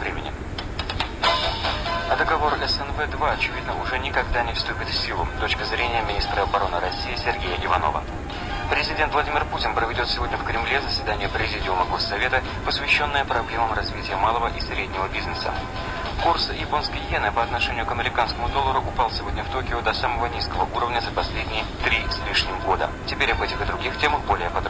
времени. А договор СНВ-2, очевидно, уже никогда не вступит в силу. Точка зрения министра обороны России Сергея Иванова. Президент Владимир Путин проведет сегодня в Кремле заседание Президиума Госсовета, посвященное проблемам развития малого и среднего бизнеса. Курс японской иены по отношению к американскому доллару упал сегодня в Токио до самого низкого уровня за последние 3 с лишним года. Теперь об этих и других темах более подробно.